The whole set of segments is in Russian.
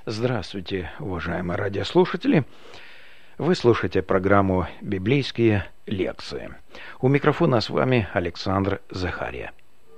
Здравствуйте, уважаемые радиослушатели! Вы слушаете программу «Библейские лекции». У микрофона с вами Александр Захария.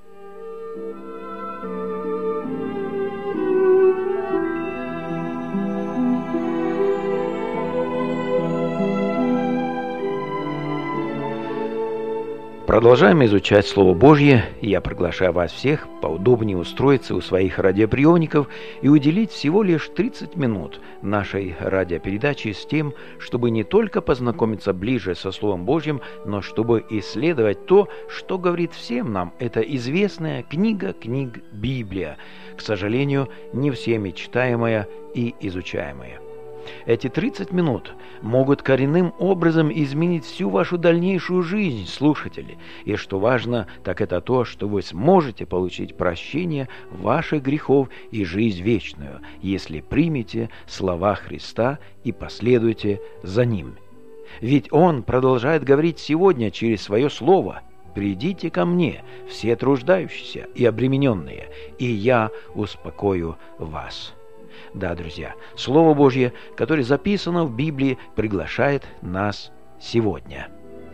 Продолжаем изучать Слово Божье, и я приглашаю вас всех поудобнее устроиться у своих радиоприемников и уделить всего лишь 30 минут нашей радиопередачи с тем, чтобы не только познакомиться ближе со Словом Божьим, но чтобы исследовать то, что говорит всем нам эта известная книга книг Библия, к сожалению, не всеми читаемая и изучаемая. Эти 30 минут могут коренным образом изменить всю вашу дальнейшую жизнь, слушатели. И что важно, так это то, что вы сможете получить прощение ваших грехов и жизнь вечную, если примете слова Христа и последуете за Ним. Ведь Он продолжает говорить сегодня через Свое Слово: «Придите ко мне, все труждающиеся и обремененные, и я успокою вас». Да, друзья, Слово Божье, которое записано в Библии, приглашает нас сегодня.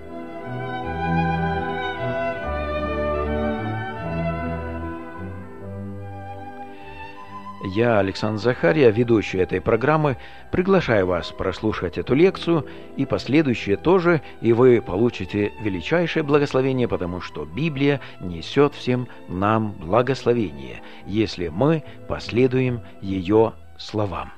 Я, Александр Захария, ведущий этой программы, приглашаю вас прослушать эту лекцию и последующие тоже, и вы получите величайшее благословение, потому что Библия несет всем нам благословение, если мы последуем ее словам.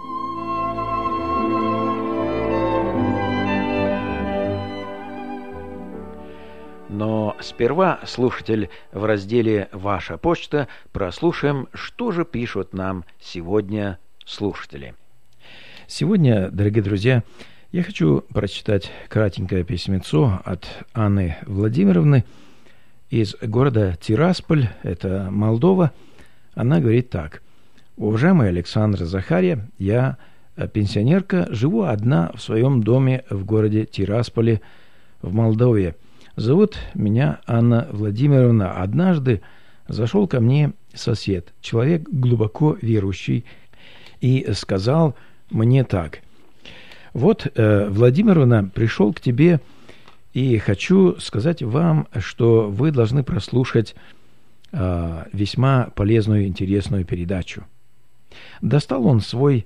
Но сперва, слушатель, в разделе «Ваша почта» прослушаем, что же пишут нам сегодня слушатели. Сегодня, дорогие друзья, я хочу прочитать кратенькое письмецо от Анны Владимировны из города Тирасполь, это Молдова. Она говорит так: «Уважаемый Александр Захария, я пенсионерка, живу одна в своем доме в городе Тирасполе в Молдове. Зовут меня Анна Владимировна. Однажды зашел ко мне сосед, человек глубоко верующий, и сказал мне так: вот, Владимировна, пришел к тебе и хочу сказать вам, что вы должны прослушать весьма полезную и интересную передачу». Достал он свой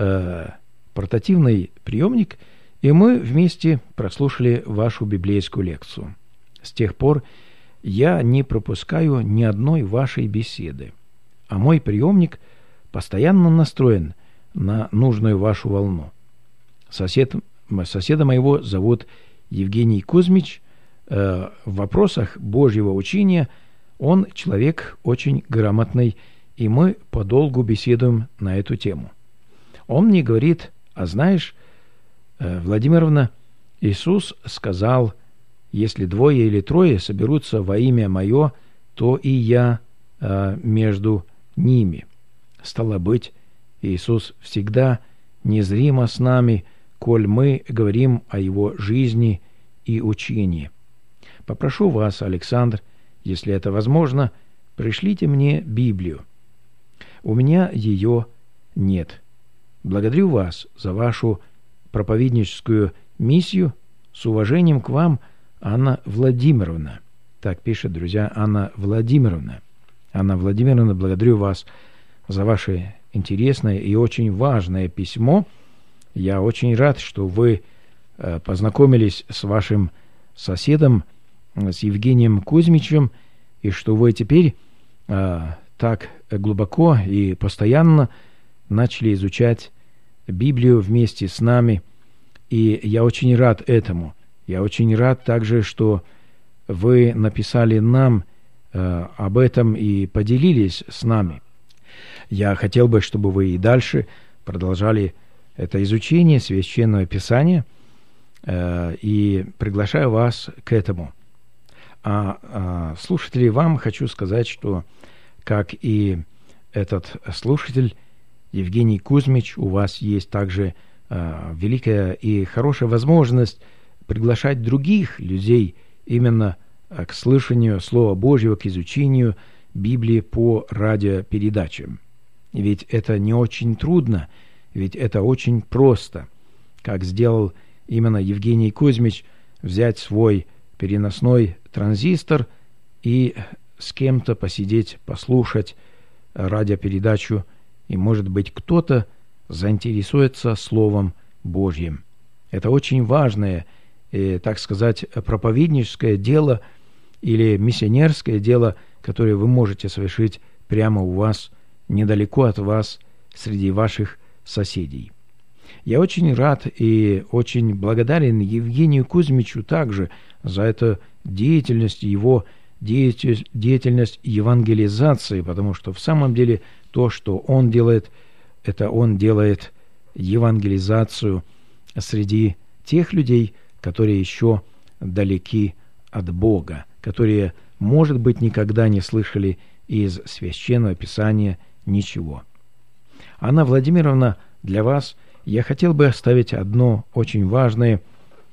портативный приемник, и мы вместе прослушали вашу библейскую лекцию. С тех пор я не пропускаю ни одной вашей беседы, а мой приемник постоянно настроен на нужную вашу волну. Соседа моего зовут Евгений Кузьмич. В вопросах Божьего учения он человек очень грамотный, и мы подолгу беседуем на эту тему. Он мне говорит: а знаешь, Владимировна, Иисус сказал: если двое или трое соберутся во имя Мое, то и Я между ними. Стало быть, Иисус всегда незримо с нами, коль мы говорим о Его жизни и учении. Попрошу вас, Александр, если это возможно, пришлите мне Библию. У меня ее нет. Благодарю вас за вашу проповедническую миссию. С уважением к вам, Анна Владимировна. Так пишет, друзья, Анна Владимировна. Анна Владимировна, благодарю вас за ваше интересное и очень важное письмо. Я очень рад, что вы познакомились с вашим соседом, с Евгением Кузьмичем, и что вы теперь так глубоко и постоянно начали изучать Библию вместе с нами. И я очень рад этому. Я очень рад также, что вы написали нам об этом и поделились с нами. Я хотел бы, чтобы вы и дальше продолжали это изучение Священного Писания, и приглашаю вас к этому. Слушатели, вам хочу сказать, что, как и этот слушатель Евгений Кузьмич, у вас есть также великая и хорошая возможность приглашать других людей именно к слышанию Слова Божьего, к изучению Библии по радиопередачам. Ведь это не очень трудно, ведь это очень просто. Как сделал именно Евгений Кузьмич, взять свой переносной транзистор и с кем-то посидеть, послушать радиопередачу, и, может быть, кто-то заинтересуется Словом Божьим. Это очень важное, так сказать, проповедническое дело или миссионерское дело, которое вы можете совершить прямо у вас, недалеко от вас, среди ваших соседей. Я очень рад и очень благодарен Евгению Кузьмичу также за эту деятельность, его деятельность евангелизации, потому что в самом деле то, что он делает, это он делает евангелизацию среди тех людей, которые еще далеки от Бога, которые, может быть, никогда не слышали из Священного Писания ничего. Анна Владимировна, для вас я хотел бы оставить одно очень важное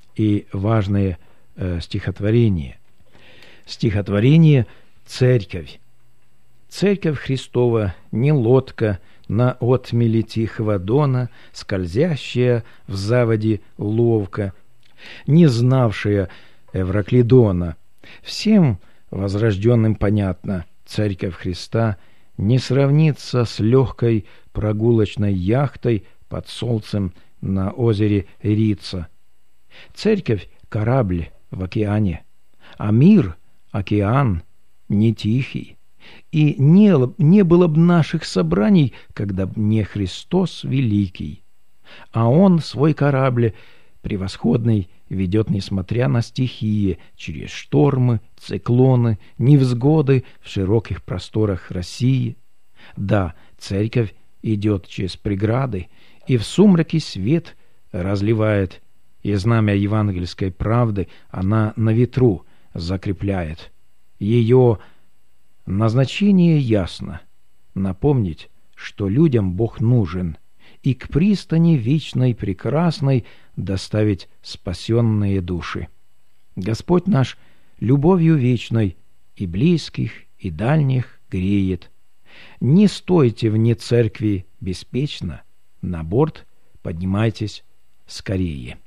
стихотворение. Стихотворение «Церковь». «Церковь Христова не лодка на отмели тихого дона, скользящая в заводе ловко, не знавшая Эвраклидона. Всем возрожденным понятно, Церковь Христа не сравнится с легкой прогулочной яхтой под солнцем на озере Рица. Церковь — корабль в океане, а мир — океан не тихий. И не было б наших собраний, когда б не Христос Великий. А Он свой корабль превосходный ведет, несмотря на стихии, через штормы, циклоны, невзгоды в широких просторах России. Да, церковь идет через преграды, и в сумраке свет разливает, и знамя евангельской правды она на ветру закрепляет. Ее назначение ясно — напомнить, что людям Бог нужен, и к пристани вечной прекрасной доставить спасенные души. Господь наш любовью вечной и близких, и дальних греет. Не стойте вне церкви беспечно, на борт поднимайтесь скорее».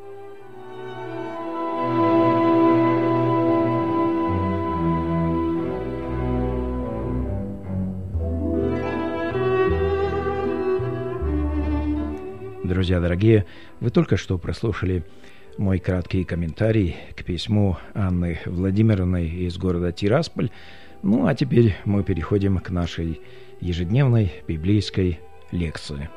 Друзья дорогие, вы только что прослушали мой краткий комментарий к письму Анны Владимировны из города Тирасполь. Ну, а теперь мы переходим к нашей ежедневной библейской лекции.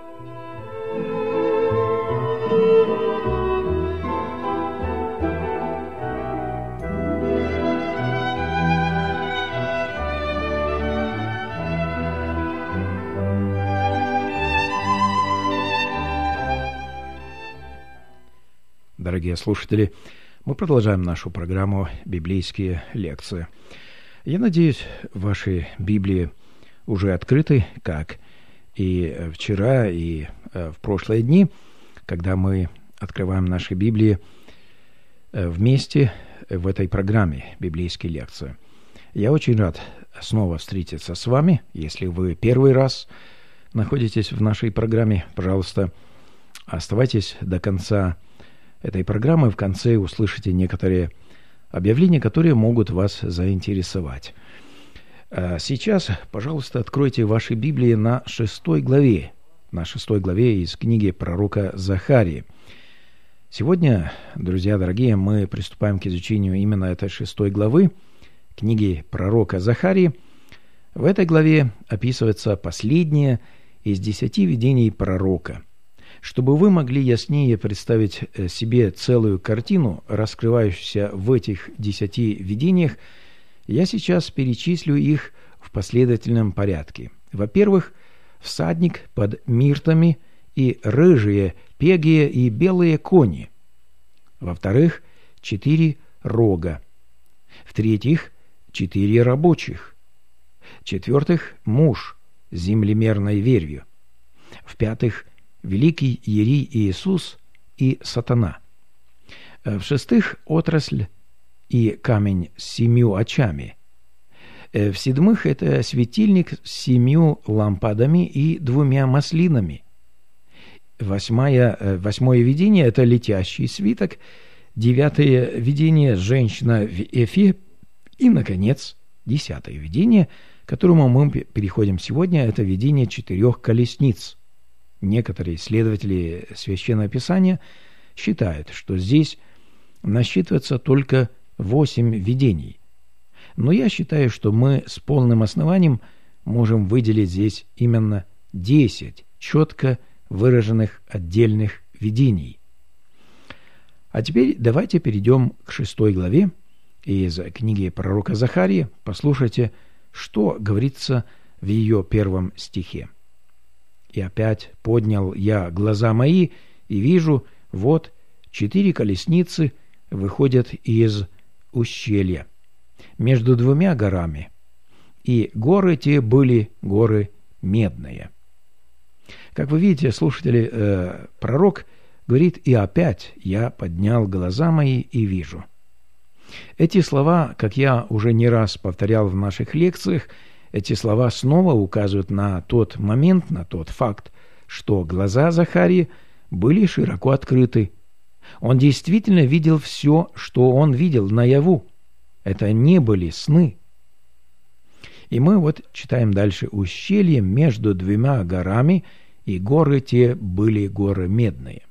Дорогие слушатели, мы продолжаем нашу программу «Библейские лекции». Я надеюсь, ваши Библии уже открыты, как и вчера, и в прошлые дни, когда мы открываем наши Библии вместе в этой программе «Библейские лекции». Я очень рад снова встретиться с вами. Если вы первый раз находитесь в нашей программе, пожалуйста, оставайтесь до конца этой программы. В конце услышите некоторые объявления, которые могут вас заинтересовать. Сейчас, пожалуйста, откройте ваши Библии на 6 главе из книги пророка Захарии. Сегодня, друзья дорогие, мы приступаем к изучению именно этой 6 главы книги пророка Захарии. В этой главе описывается последнее из 10 видений пророка. Чтобы вы могли яснее представить себе целую картину, раскрывающуюся в этих 10 видениях, я сейчас перечислю их в последовательном порядке. Во-первых, всадник под миртами и рыжие, пегие и белые кони. Во-вторых, 4 рога. В-третьих, 4 рабочих. В-четвертых, муж с землемерной вервью. В-пятых, великий Иерей Иисус и сатана. В-шестых, отрасль и камень с 7 очами. В седьмых это светильник с 7 лампадами и 2 маслинами. Восьмое видение – это летящий свиток. 9 видение – женщина в эфе. И, наконец, 10 видение, к которому мы переходим сегодня, это видение 4 колесниц. Некоторые исследователи Священного Писания считают, что здесь насчитывается только 8 видений. Но я считаю, что мы с полным основанием можем выделить здесь именно 10 четко выраженных отдельных видений. А теперь давайте перейдем к 6 главе из книги пророка Захарии. Послушайте, что говорится в ее 1 стихе. «И опять поднял я глаза мои, и вижу, вот 4 колесницы выходят из ущелья между 2 горами, и горы те были горы медные». Как вы видите, слушатели, пророк говорит: «И опять я поднял глаза мои и вижу». Эти слова, как я уже не раз повторял в наших лекциях, эти слова снова указывают на тот момент, на тот факт, что глаза Захарии были широко открыты. Он действительно видел все, что он видел наяву. Это не были сны. И мы вот читаем дальше: «Ущелье между 2 горами, и горы те были горы медные».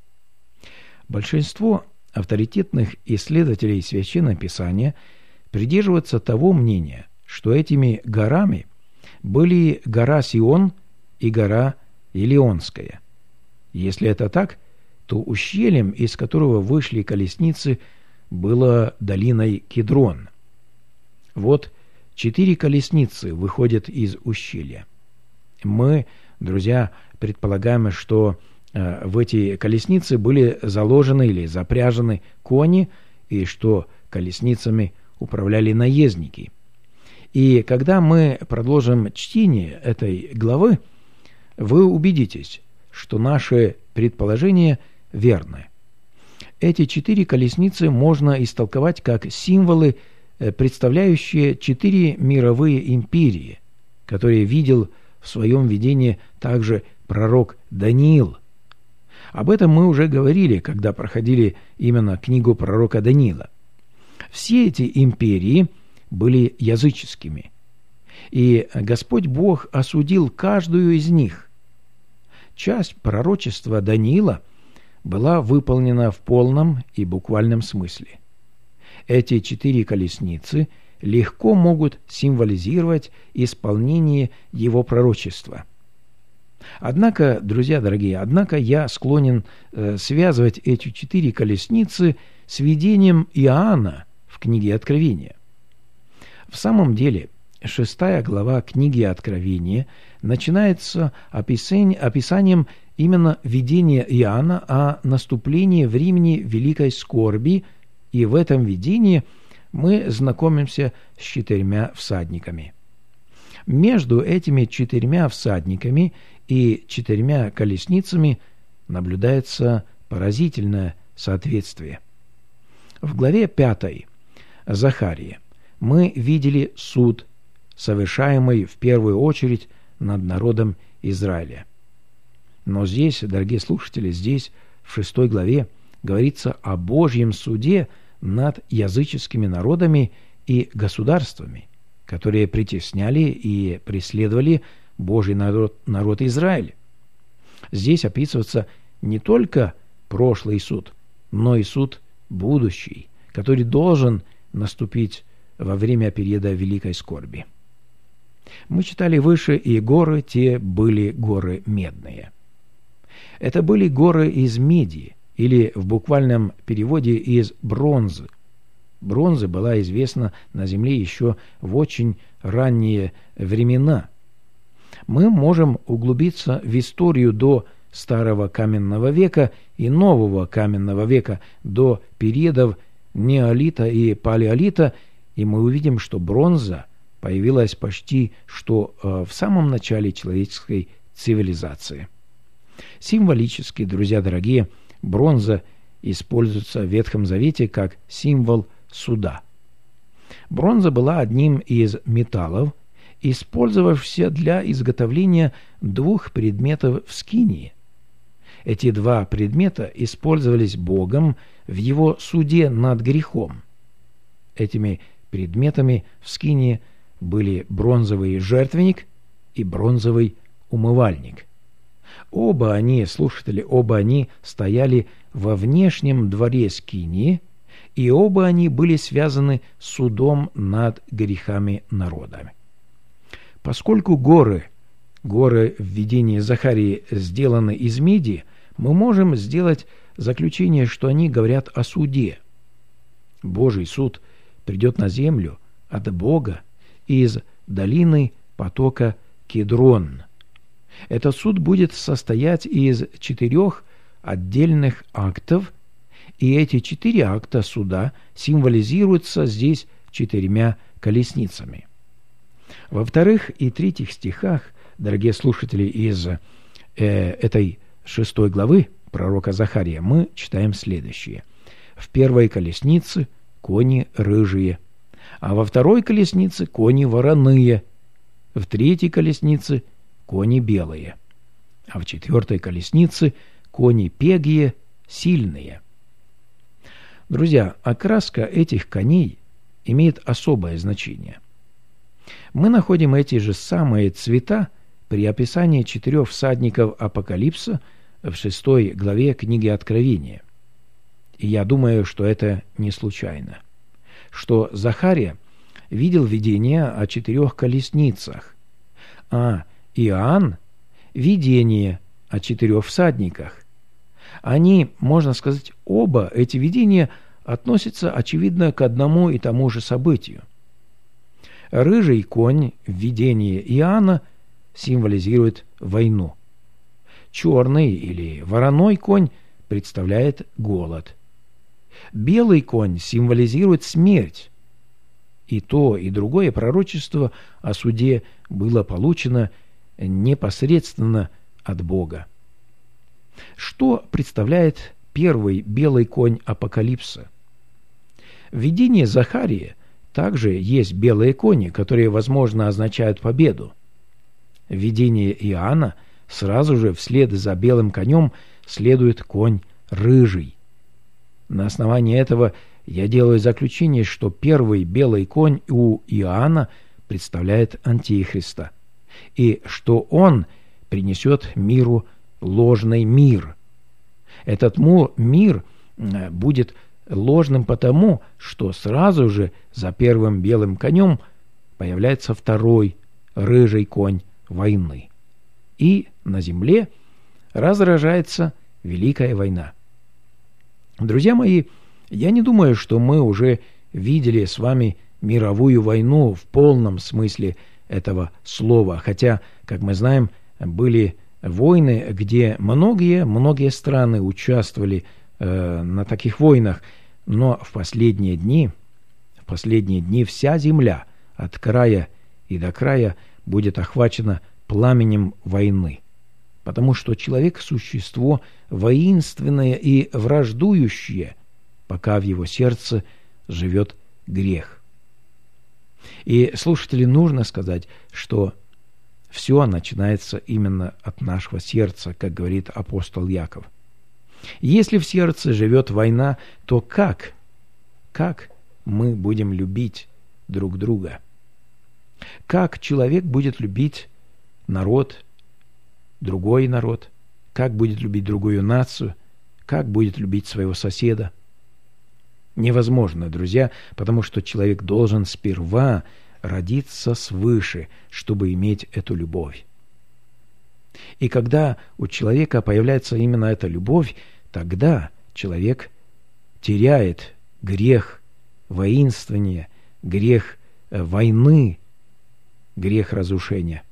Большинство авторитетных исследователей Священного Писания придерживаются того мнения, что этими горами были гора Сион и гора Илионская. Если это так, то ущельем, из которого вышли колесницы, было долиной Кедрон. Вот 4 колесницы выходят из ущелья. Мы, друзья, предполагаем, что в эти колесницы были заложены или запряжены кони, и что колесницами управляли наездники. И когда мы продолжим чтение этой главы, вы убедитесь, что наши предположения верны. Эти 4 колесницы можно истолковать как символы, представляющие 4 мировые империи, которые видел в своем видении также пророк Даниил. Об этом мы уже говорили, когда проходили именно книгу пророка Даниила. Все эти империи были языческими, и Господь Бог осудил каждую из них. Часть пророчества Даниила была выполнена в полном и буквальном смысле. Эти 4 колесницы легко могут символизировать исполнение его пророчества. Однако, друзья дорогие, я склонен связывать эти 4 колесницы с видением Иоанна в книге Откровения. В самом деле, 6 глава книги Откровения начинается описанием именно видения Иоанна о наступлении времени великой скорби, и в этом видении мы знакомимся с 4 всадниками. Между этими 4 всадниками и 4 колесницами наблюдается поразительное соответствие. В главе 5 Захарии мы видели суд, совершаемый в первую очередь над народом Израиля. Но здесь, дорогие слушатели, здесь в 6 главе говорится о Божьем суде над языческими народами и государствами, которые притесняли и преследовали Божий народ Израиль. Здесь описывается не только прошлый суд, но и суд будущий, который должен наступить во время периода великой скорби. Мы читали выше: «И горы те были горы медные». Это были горы из меди, или в буквальном переводе из бронзы. Бронза была известна на земле еще в очень ранние времена. Мы можем углубиться в историю до Старого каменного века и Нового каменного века, до периодов неолита и палеолита, и мы увидим, что бронза появилась почти что в самом начале человеческой цивилизации. Символически, друзья дорогие, бронза используется в Ветхом Завете как символ суда. Бронза была одним из металлов, использовавшихся для изготовления двух предметов в скинии. Эти два предмета использовались Богом в его суде над грехом. Этими предметами в скинии были бронзовый жертвенник и бронзовый умывальник. Оба они стояли во внешнем дворе скинии, и оба они были связаны судом над грехами народа. Поскольку горы в видении Захарии сделаны из меди, мы можем сделать заключение, что они говорят о суде. Божий суд придет на землю от Бога из долины потока Кедрон. Этот суд будет состоять из 4 отдельных актов, и эти 4 акта суда символизируются здесь 4 колесницами. Во 2 и 3 стихах, дорогие слушатели, из этой 6 главы пророка Захария мы читаем следующее. В 1 колеснице кони рыжие, а во 2 колеснице кони вороные, в 3 колеснице кони белые, а в 4 колеснице кони пегие, сильные. Друзья, окраска этих коней имеет особое значение. Мы находим эти же самые цвета при описании 4 всадников Апокалипса в 6 главе книги Откровения. И я думаю, что это не случайно, что Захария видел видение о 4 колесницах, а Иоанн – видение о 4 всадниках. Они, можно сказать, оба эти видения относятся, очевидно, к одному и тому же событию. Рыжий конь в видении Иоанна символизирует войну. Черный или вороной конь представляет голод. Белый конь символизирует смерть. И то, и другое пророчество о суде было получено непосредственно от Бога. Что представляет первый белый конь Апокалипса? В видении Захарии также есть белые кони, которые, возможно, означают победу. В видении Иоанна сразу же вслед за белым конем следует конь рыжий. На основании этого я делаю заключение, что первый белый конь у Иоанна представляет Антихриста, и что он принесет миру ложный мир. Этот мир будет ложным потому, что сразу же за первым белым конем появляется второй рыжий конь войны. И на земле разражается Великая война. Друзья мои, я не думаю, что мы уже видели с вами мировую войну в полном смысле этого слова, хотя, как мы знаем, были войны, где многие страны участвовали на таких войнах, но в последние дни вся земля от края и до края будет охвачена пламенем войны, потому что человек – существо воинственное и враждующее, пока в его сердце живет грех. И, слушатели, нужно сказать, что все начинается именно от нашего сердца, как говорит апостол Яков. Если в сердце живет война, то как мы будем любить друг друга? Как человек будет любить народ, другой народ? Как будет любить другую нацию? Как будет любить своего соседа? Невозможно, друзья, потому что человек должен сперва родиться свыше, чтобы иметь эту любовь. И когда у человека появляется именно эта любовь, тогда человек теряет грех воинствования, грех войны, грех разрушения.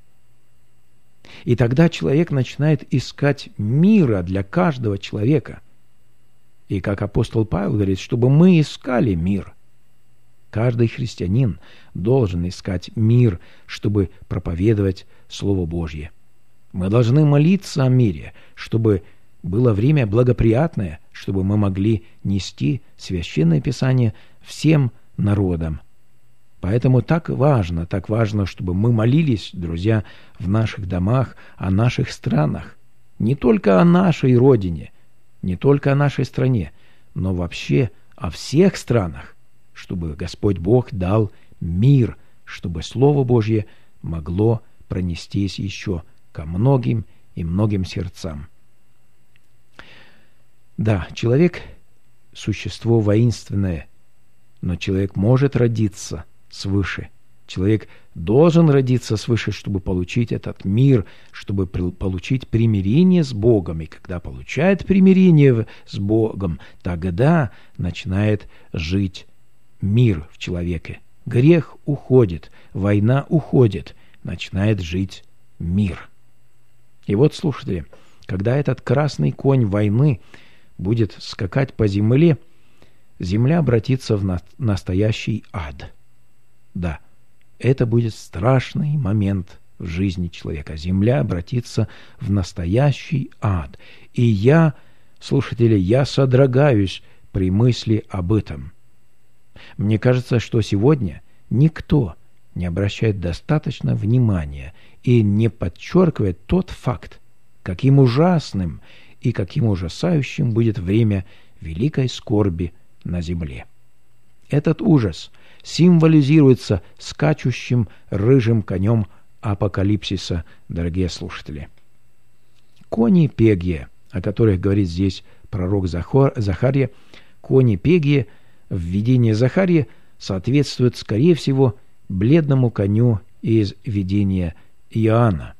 И тогда человек начинает искать мира для каждого человека. И как апостол Павел говорит, чтобы мы искали мир. Каждый христианин должен искать мир, чтобы проповедовать Слово Божье. Мы должны молиться о мире, чтобы было время благоприятное, чтобы мы могли нести Священное Писание всем народам. Поэтому так важно, чтобы мы молились, друзья, в наших домах, о наших странах. Не только о нашей родине, не только о нашей стране, но вообще о всех странах, чтобы Господь Бог дал мир, чтобы Слово Божье могло пронестись еще ко многим и многим сердцам. Да, человек – существо воинственное, но человек может родиться свыше. Человек должен родиться свыше, чтобы получить этот мир, чтобы получить примирение с Богом. И когда получает примирение с Богом, тогда начинает жить мир в человеке. Грех уходит, война уходит, начинает жить мир. И вот, слушатели, когда этот красный конь войны будет скакать по земле, земля обратится в настоящий ад. Да, это будет страшный момент в жизни человека. Земля обратится в настоящий ад. И я, слушатели, я содрогаюсь при мысли об этом. Мне кажется, что сегодня никто не обращает достаточно внимания и не подчеркивает тот факт, каким ужасным и каким ужасающим будет время великой скорби на земле. Этот ужас символизируется скачущим рыжим конем апокалипсиса, дорогие слушатели. Кони Пегие, о которых говорит здесь пророк Захария, кони Пегие в видении Захария соответствуют, скорее всего, бледному коню из видения Иоанна.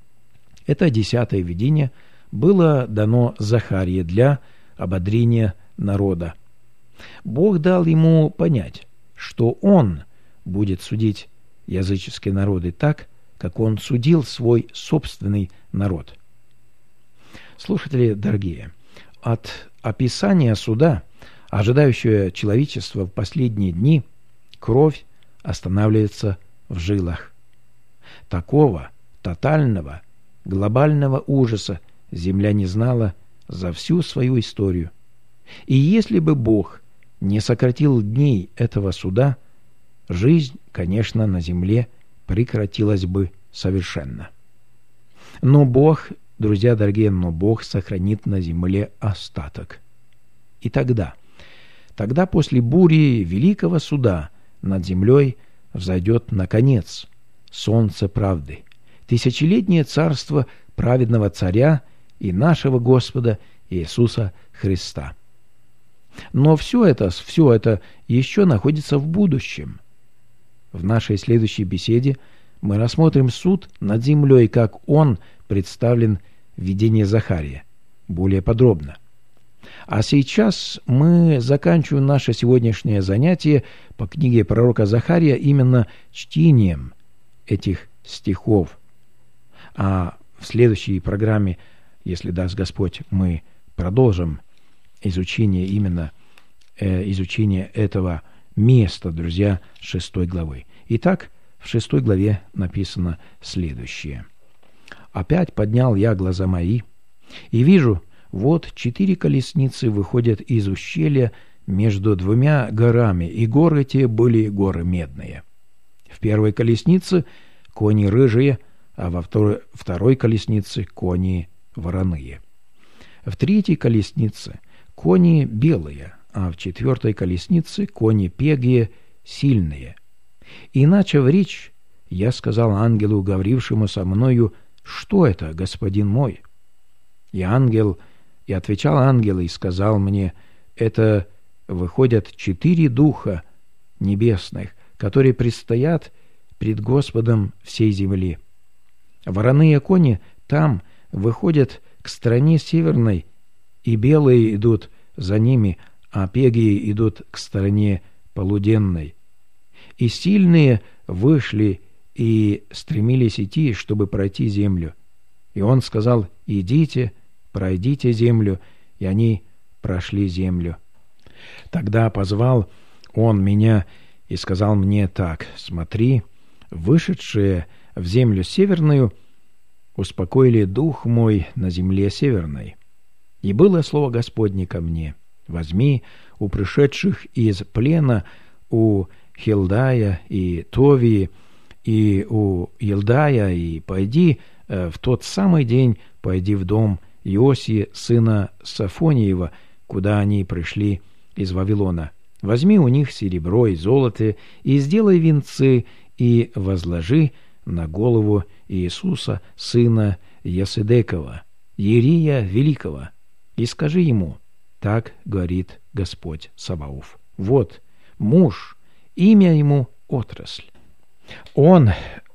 Это 10-е видение было дано Захарии для ободрения народа. Бог дал ему понять, что он будет судить языческие народы так, как он судил свой собственный народ. Слушатели дорогие, от описания суда, ожидающего человечество в последние дни, кровь останавливается в жилах. Такого тотального, глобального ужаса земля не знала за всю свою историю. И если бы Бог не сократил дней этого суда, жизнь, конечно, на земле прекратилась бы совершенно. Но Бог, друзья дорогие, Бог сохранит на земле остаток. И тогда после бури великого суда над землей взойдет, наконец, солнце правды, тысячелетнее царство праведного царя и нашего Господа Иисуса Христа. Но все это еще находится в будущем. В нашей следующей беседе мы рассмотрим суд над землей, как он представлен в видении Захария, более подробно. А сейчас мы заканчиваем наше сегодняшнее занятие по книге пророка Захария именно чтением этих стихов. А в следующей программе, если даст Господь, мы продолжим изучение этого места, друзья, 6 главы. Итак, в 6 главе написано следующее. «Опять поднял я глаза мои, и вижу, вот 4 колесницы выходят из ущелья между 2 горами, и горы те были горы медные. В первой колеснице кони рыжие, а во второй колеснице кони вороные. В третьей колеснице кони белые, а в 4 колеснице кони Пегие сильные. И, начав речь, я сказал ангелу, говорившему со мною, что это, господин мой? И отвечал ангел и сказал мне, это выходят 4 духа небесных, которые предстоят пред Господом всей земли. Вороные кони там выходят к стране северной, и белые идут за ними, а Пегии идут к стороне полуденной. И сильные вышли и стремились идти, чтобы пройти землю. И он сказал, идите, пройдите землю, и они прошли землю. Тогда позвал он меня и сказал мне так, смотри, вышедшие в землю северную успокоили дух мой на земле северной. И было слово Господне ко мне, возьми у пришедших из плена, у Хилдая и Товии, и у Елдая, и пойди в тот самый день, пойди в дом Иосии, сына Сафониева, куда они пришли из Вавилона. Возьми у них серебро и золото, и сделай венцы, и возложи на голову Иисуса, сына Яседекова, Иерия Великого, и скажи ему: так говорит Господь Саваоф. Вот муж, имя ему Отрасль. Он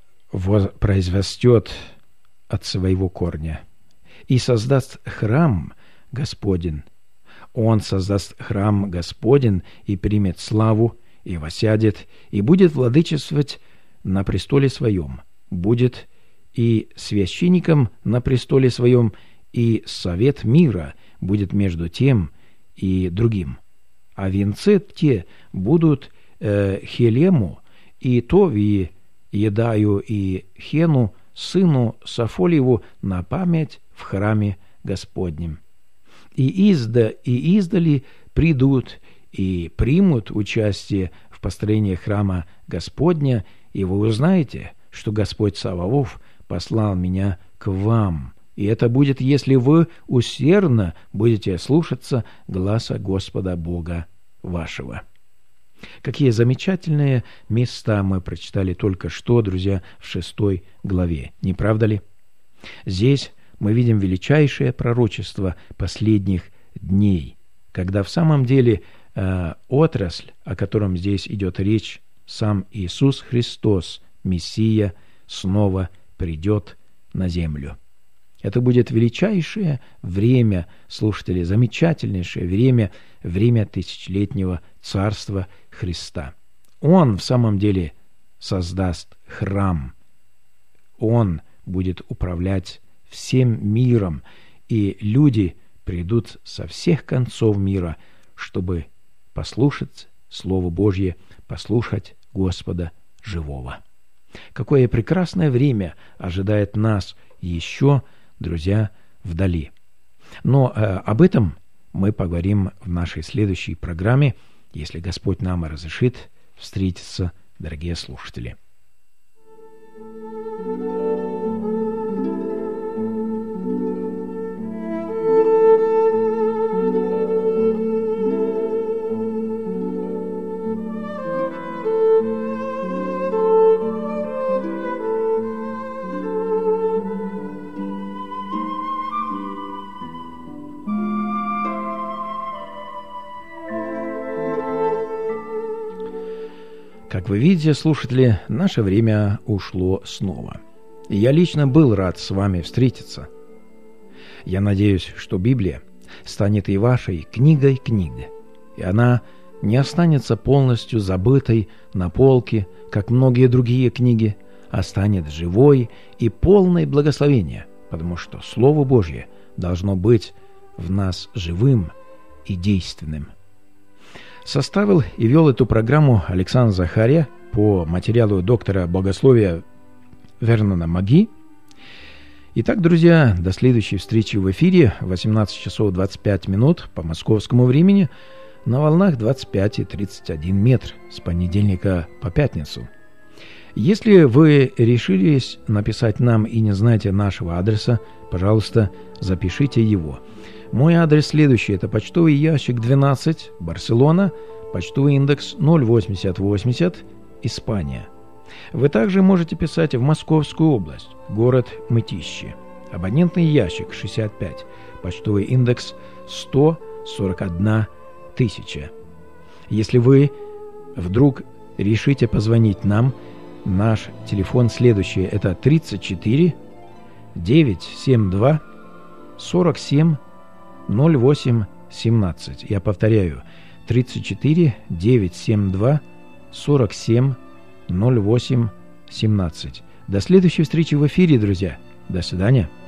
произрастет от своего корня и создаст храм Господень. Он создаст храм Господень и примет славу, и восядет, и будет владычествовать на престоле своем, будет и священником на престоле своем, и совет мира будет между тем и другим. А венцы те будут Хелему и Товии, Едаю и Хену, сыну Сафолиеву, на память в храме Господнем. И издали придут и примут участие в построении храма Господня, и вы узнаете, что Господь Саваоф послал меня к вам. И это будет, если вы усердно будете слушаться гласа Господа Бога вашего». Какие замечательные места мы прочитали только что, друзья, в 6 главе, не правда ли? Здесь мы видим величайшее пророчество последних дней, когда в самом деле отрасль, о котором здесь идет речь, сам Иисус Христос, Мессия, снова придет на землю. Это будет величайшее время, слушатели, замечательнейшее время, время тысячелетнего царства Христа. Он в самом деле создаст храм. Он будет управлять всем миром, и люди придут со всех концов мира, чтобы послушать Слово Божье, послушать Господа живого. Какое прекрасное время ожидает нас еще, друзья, вдали. Но об этом мы поговорим в нашей следующей программе, если Господь нам разрешит встретиться, дорогие слушатели. Как вы видите, слушатели, наше время ушло снова. И я лично был рад с вами встретиться. Я надеюсь, что Библия станет и вашей книгой книг, и она не останется полностью забытой на полке, как многие другие книги, а станет живой и полной благословения, потому что Слово Божье должно быть в нас живым и действенным. Составил и вел эту программу Александр Захария по материалу доктора богословия Вернона Маги. Итак, друзья, до следующей встречи в эфире в 18 часов 25 минут по московскому времени на волнах 25 и 31 метр с понедельника по пятницу. Если вы решились написать нам и не знаете нашего адреса, пожалуйста, запишите его. Мой адрес следующий. Это почтовый ящик 12, Барселона, почтовый индекс 08080, Испания. Вы также можете писать в Московскую область, город Мытищи. Абонентный ящик 65, почтовый индекс 141 тысяча. Если вы вдруг решите позвонить нам, наш телефон следующий. Это 34 972 47 08 17. Я повторяю, 34 972 47 08 17. До следующей встречи в эфире, друзья. До свидания.